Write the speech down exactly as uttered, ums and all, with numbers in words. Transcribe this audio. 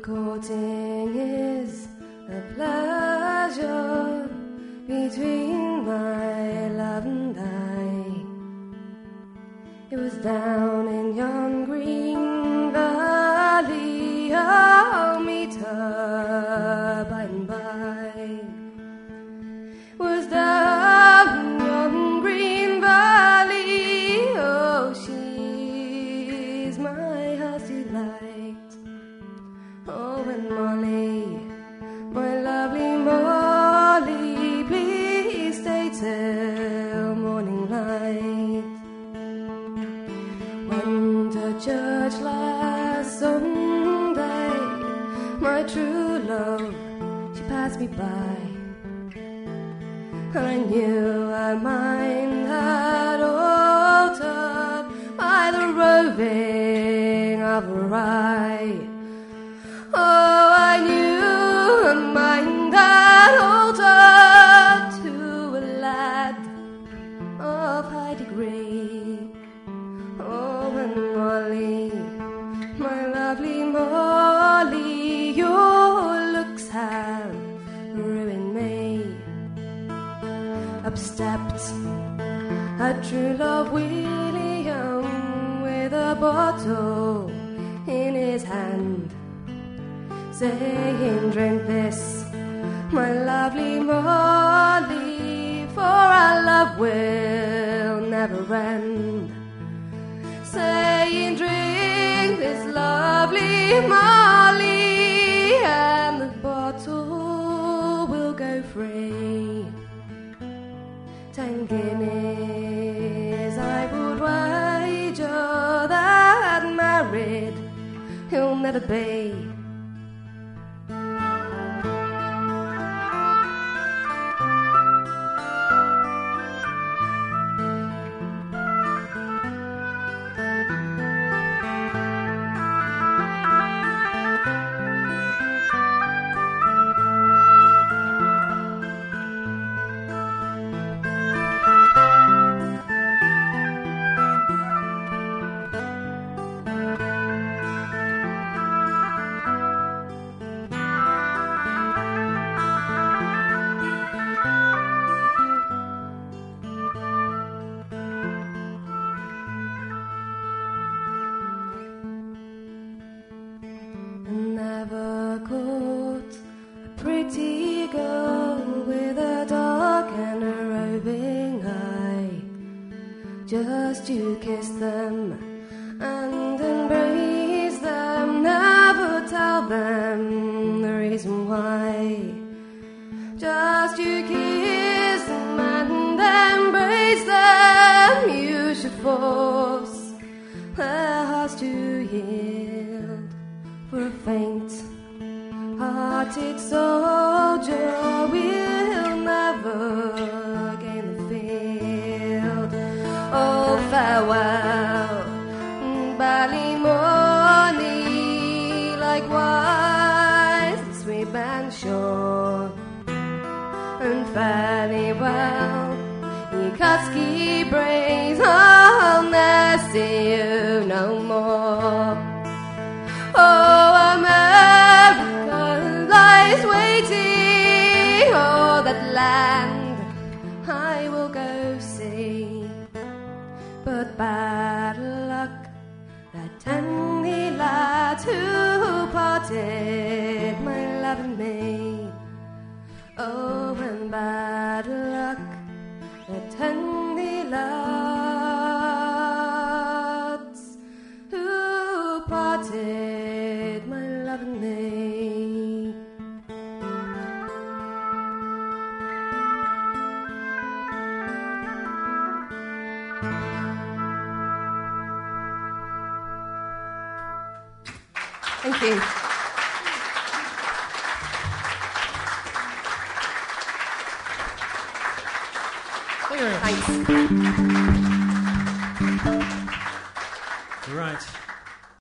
courting is a pleasure between my love and I. It was down in yon green valley, I'll meet her by and by. Was down in yon green valley, oh, she's my heart's delight. Oh, and Molly, my lovely Molly, please stay till morning light. Went to church last Sunday, my true love, she passed me by. I knew her mind had altered by the roving of her eye. Oh, I knew her mind had altered to a lad of high degree. Oh, and Molly, my lovely Molly, your looks have ruined me. Up stepped a true love William with a bottle in his hand, saying, drink this, my lovely Molly, for our love will never end. Saying, drink this, lovely Molly, and the bottle will go free. Ten guineas I would wager that married he'll never be. Never caught a pretty girl with a dark and a roving eye. Just you kiss them and embrace them, never tell them the reason why. Just you kiss them and embrace them, you should force their hearts to yield. For a faint-hearted soldier will never gain the field. Oh, farewell, Ballymoney, likewise the sweet band shore. And fairly well, Yekutski Braes, I'll never see you no more. Oh, America lies waiting, oh, that land I will go see. But bad luck, that tangy lad who parted my love and me. Oh, and bad luck, that tangy lads who parted my love and me. Thank you. Thank you very much. Thanks. Right.